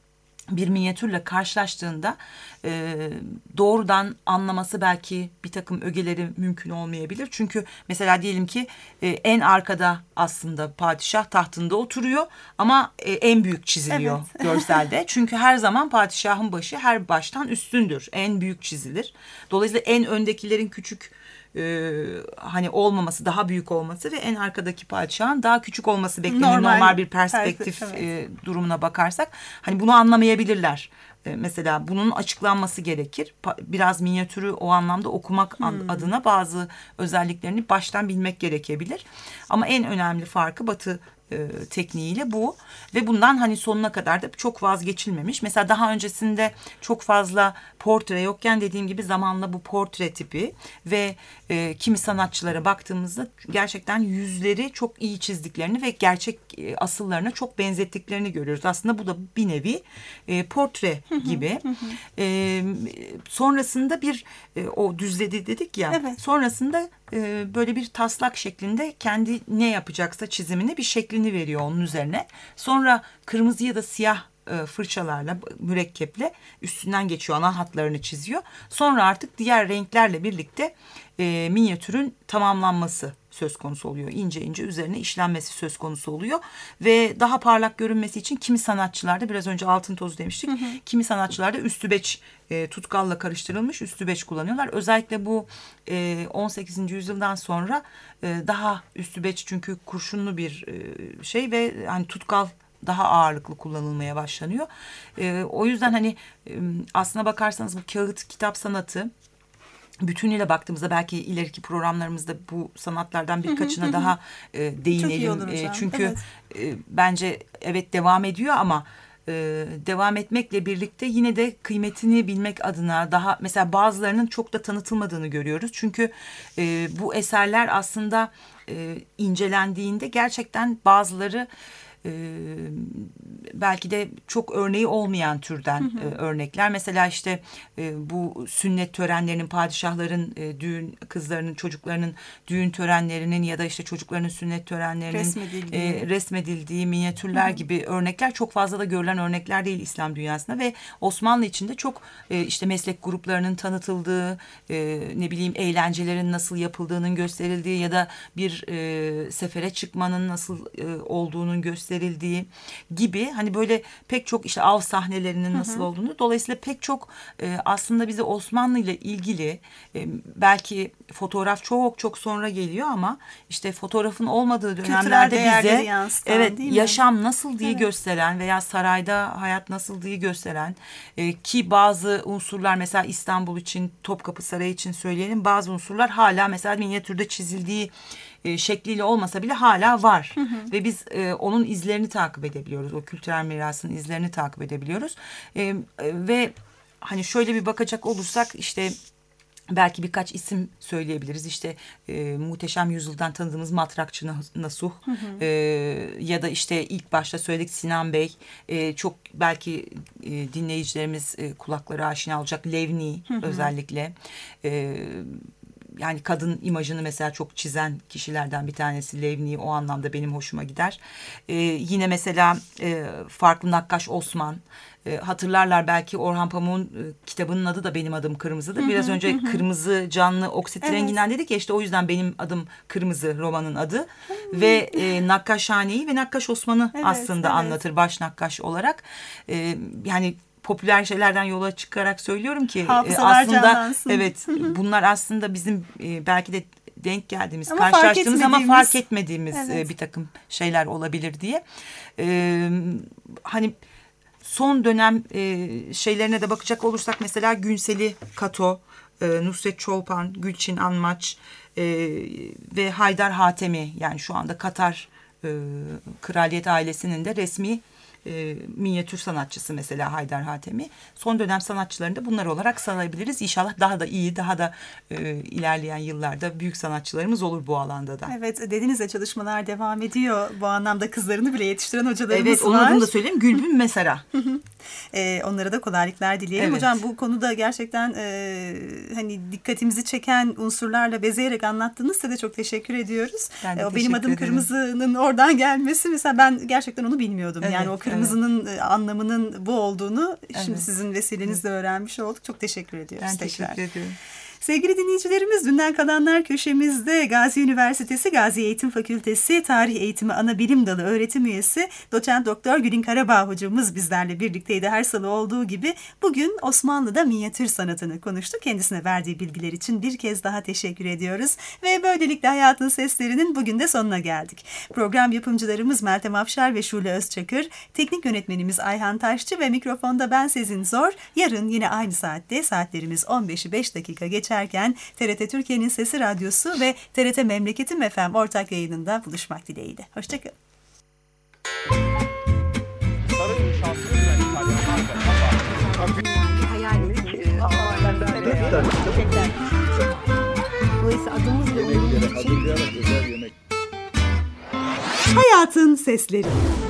bir minyatürle karşılaştığında e, doğrudan anlaması belki bir takım ögeleri mümkün olmayabilir. Çünkü mesela diyelim ki e, en arkada aslında padişah tahtında oturuyor ama e, en büyük çiziliyor evet. görselde. Çünkü her zaman padişahın başı her baştan üstündür. En büyük çizilir. Dolayısıyla en öndekilerin küçük Ee, hani olmaması, daha büyük olması ve en arkadaki padişahın daha küçük olması beklenir normal, normal bir perspektif evet. e, durumuna bakarsak. Hani bunu anlamayabilirler. E, mesela bunun açıklanması gerekir. Pa- biraz minyatürü o anlamda okumak hmm. adına bazı özelliklerini baştan bilmek gerekebilir. Ama en önemli farkı Batı E, tekniğiyle bu ve bundan hani sonuna kadar da çok vazgeçilmemiş. Mesela daha öncesinde çok fazla portre yokken dediğim gibi zamanla bu portre tipi ve e, kimi sanatçılara baktığımızda gerçekten yüzleri çok iyi çizdiklerini ve gerçek e, asıllarına çok benzettiklerini görüyoruz. Aslında bu da bir nevi e, portre gibi. e, sonrasında bir e, o düzledi dedik ya. Evet. Sonrasında e, böyle bir taslak şeklinde kendi ne yapacaksa çizimini bir şeklini veriyor onun üzerine. Sonra kırmızı ya da siyah e, fırçalarla, mürekkeple üstünden geçiyor, ana hatlarını çiziyor. Sonra artık diğer renklerle birlikte e, minyatürün tamamlanması söz konusu oluyor. İnce ince üzerine işlenmesi söz konusu oluyor. Ve daha parlak görünmesi için kimi sanatçılarda, biraz önce altın tozu demiştik, hı hı. kimi sanatçılarda üstübeç e, tutkalla karıştırılmış üstübeç kullanıyorlar. Özellikle bu e, on sekizinci yüzyıldan sonra e, daha üstübeç çünkü kurşunlu bir e, şey ve hani tutkal daha ağırlıklı kullanılmaya başlanıyor. E, o yüzden hani e, aslına bakarsanız bu kağıt kitap sanatı bütünüyle baktığımızda belki ileriki programlarımızda bu sanatlardan birkaçına daha e, değinelim. E, çünkü evet. e, bence evet devam ediyor ama e, devam etmekle birlikte yine de kıymetini bilmek adına daha mesela bazılarının çok da tanıtılmadığını görüyoruz. Çünkü e, bu eserler aslında e, incelendiğinde gerçekten bazıları Ee, belki de çok örneği olmayan türden hı hı. E, örnekler. Mesela işte e, bu sünnet törenlerinin, padişahların e, düğün, kızlarının, çocuklarının düğün törenlerinin ya da işte çocuklarının sünnet törenlerinin resmedildiği, e, resmedildiği minyatürler hı hı. gibi örnekler çok fazla da görülen örnekler değil İslam dünyasında ve Osmanlı içinde çok e, işte meslek gruplarının tanıtıldığı, e, ne bileyim eğlencelerin nasıl yapıldığının gösterildiği ya da bir e, sefere çıkmanın nasıl e, olduğunun gösterildiği gibi hani böyle pek çok işte av sahnelerinin nasıl hı hı. olduğunu, dolayısıyla pek çok e, aslında bize Osmanlı ile ilgili e, belki fotoğraf çok çok sonra geliyor ama işte fotoğrafın olmadığı dönemlerde bize yansıtan, evet yaşam nasıl diye evet. gösteren veya sarayda hayat nasıl diye gösteren e, ki bazı unsurlar mesela İstanbul için, Topkapı Sarayı için söyleyelim, bazı unsurlar hala mesela minyatürde çizildiği E, şekliyle olmasa bile hala var. Hı hı. Ve biz e, onun izlerini takip edebiliyoruz. O kültürel mirasın izlerini takip edebiliyoruz. E, e, ve hani şöyle bir bakacak olursak işte belki birkaç isim söyleyebiliriz. İşte e, Muhteşem Yüzyıl'dan tanıdığımız Matrakçı Nasuh hı hı. E, ya da işte ilk başta söyledik Sinan Bey. E, çok belki e, dinleyicilerimiz e, kulakları aşina olacak. Levni hı hı. özellikle. E, Yani kadın imajını mesela çok çizen kişilerden bir tanesi Levni, o anlamda benim hoşuma gider. Ee, yine mesela e, farklı nakkaş Osman. E, hatırlarlar belki Orhan Pamuk'un e, kitabının adı da Benim Adım Kırmızı'dır. Biraz hı hı, önce hı. kırmızı canlı oksit evet. renginden dedik ya, işte o yüzden Benim Adım Kırmızı romanın adı. Hı. Ve e, Nakkaşhane'yi ve Nakkaş Osman'ı evet, aslında evet. anlatır baş nakkaş olarak. E, yani popüler şeylerden yola çıkarak söylüyorum ki hafızalar aslında canlansın. Evet bunlar aslında bizim e, belki de denk geldiğimiz, ama karşılaştığımız ama fark etmediğimiz evet. e, bir takım şeyler olabilir diye. E, hani son dönem e, şeylerine de bakacak olursak mesela Günseli Kato, e, Nusret Çolpan, Gülçin Anmaç e, ve Haydar Hatemi, yani şu anda Katar e, kraliyet ailesinin de resmi e, minyatür sanatçısı mesela Haydar Hatemi. Son dönem sanatçılarını da bunlar olarak sayabiliriz. İnşallah daha da iyi, daha da e, ilerleyen yıllarda büyük sanatçılarımız olur bu alanda da. Evet, dediniz ya, çalışmalar devam ediyor. Bu anlamda kızlarını bile yetiştiren hocalarımız evet, var. Evet, onu da söyleyeyim. Gülbin Mesara. e, onlara da kolaylıklar dileyelim. Evet. Hocam bu konuda gerçekten e, hani dikkatimizi çeken unsurlarla bezeyerek anlattığınız size de çok teşekkür ediyoruz. Ben de E, o teşekkür benim adım ederim. Kırmızı'nın oradan gelmesi mesela ben gerçekten onu bilmiyordum. Evet, yani o kırmızının evet. anlamının bu olduğunu şimdi Evet. sizin vesilenizle öğrenmiş olduk. Çok teşekkür ediyoruz Ben tekrar. teşekkür ediyorum. Sevgili dinleyicilerimiz, Dünden Kalanlar köşemizde Gazi Üniversitesi Gazi Eğitim Fakültesi Tarih Eğitimi Anabilim Dalı öğretim üyesi Doçent Doktor Gülin Karabağ hocamız bizlerle birlikteydi. Her salı olduğu gibi bugün Osmanlı'da minyatür sanatını konuştuk. Kendisine verdiği bilgiler için bir kez daha teşekkür ediyoruz. Ve böylelikle Hayatın Seslerinin bugün de sonuna geldik. Program yapımcılarımız Meltem Afşar ve Şule Özçakır, teknik yönetmenimiz Ayhan Taşçı ve mikrofonda ben Sezin Zor. Yarın yine aynı saatte, saatlerimiz on beşi beş dakika geçerken T R T Türkiye'nin Sesi Radyosu ve T R T Memleketim F M ortak yayınında buluşmak dileğiyle. Hoşçakalın. Dolayısıyla adımız ve Yemek, hazırlayarak özel yemek. Hayatın Sesleri.